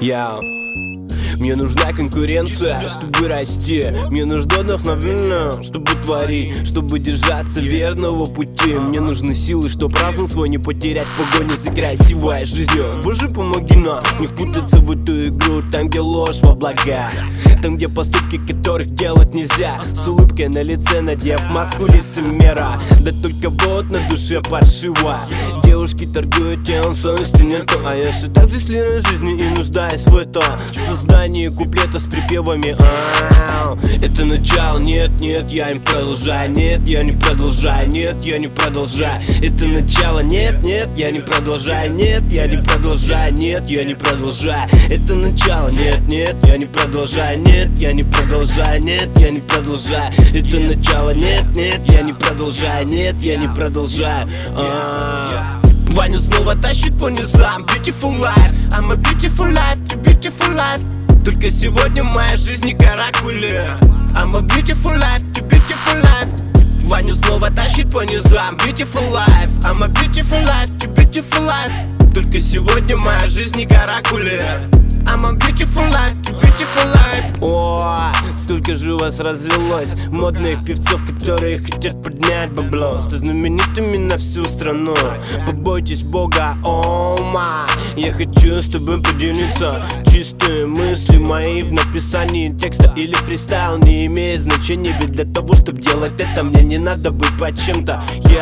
Мне нужна конкуренция, чтобы расти. Мне нужно вдохновение, чтобы творить, чтобы держаться верного пути. Мне нужны силы, чтобы разум свой не потерять в погоне за красивой жизнью. Боже, помоги нам не впутаться в эту игру, там, где ложь во блага, там, где поступки, которых делать нельзя. С улыбкой на лице, надев маску лицемера, да только вот на душе паршиво. Девушки торгуют телом, совести нету, а я все так же с линой жизни и нуждаюсь в этом создании куплета с припевами. Это начало, нет, нет, я не продолжаю, нет, я не продолжаю, нет, я не продолжаю. Это начало, нет, нет, я не продолжаю, нет, я не продолжаю, нет, я не продолжаю. Это начало, нет, нет, я не продолжаю, нет, я не продолжаю, нет, я не продолжаю. Это начало, нет, нет, я не продолжаю, нет, я не продолжаю. Ваню снова тащит по низам. Beautiful life, I'm a beautiful life, beautiful life. Только сегодня моя жизнь не каракули. I'm a beautiful life, beautiful life. Ваню снова тащит по низам. Beautiful life, I'm a beautiful life, beautiful life. Только сегодня моя жизнь не каракули. I'm a beautiful life, beautiful life. О, сколько же у вас развелось модных певцов, которые хотят поднять бабло, стать знаменитыми на всю страну. Побойтесь Бога, ома. Я хочу с тобой поделиться. Чистые мысли мои в написании текста или фристайл не имеет значения, ведь для того, чтобы делать это, мне не надо быть под чем-то.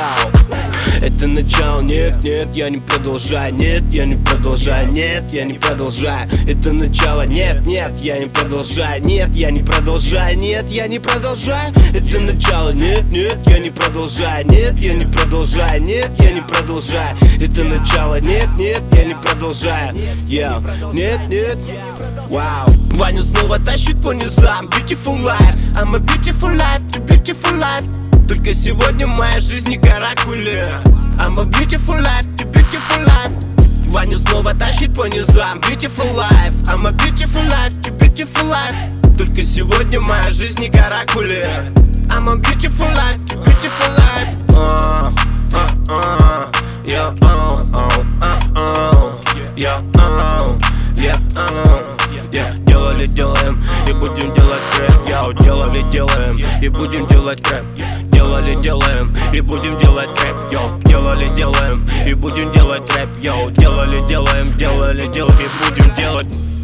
Это начало, нет, нет, я не продолжаю, нет, я не продолжаю, нет, я не продолжаю. Это начало, нет, нет, я не продолжаю, нет, я не продолжаю, нет, я не продолжаю. Это начало, нет, нет, я не продолжаю, нет, я не продолжаю, нет, я не продолжаю. Это начало, нет, нет, я не продолжаю, нет, нет. Вау. Ваню снова тащит по низам. Beautiful life, I'm a beautiful life, beautiful life. Только сегодня моя жизнь не каракули. I'm a beautiful life, beautiful life. Ваню снова тащит по низам. Beautiful life, I'm a beautiful life, beautiful life. Только сегодня моя жизнь не каракули. I'm a beautiful life, beautiful life. Делали, делаем и будем делать рэп. Делали, делаем и будем делать рэп. Делали, делаем и будем делать рэп. Делали, делаем и будем делать рэп. Делали, делаем, делали, делаем и будем делать.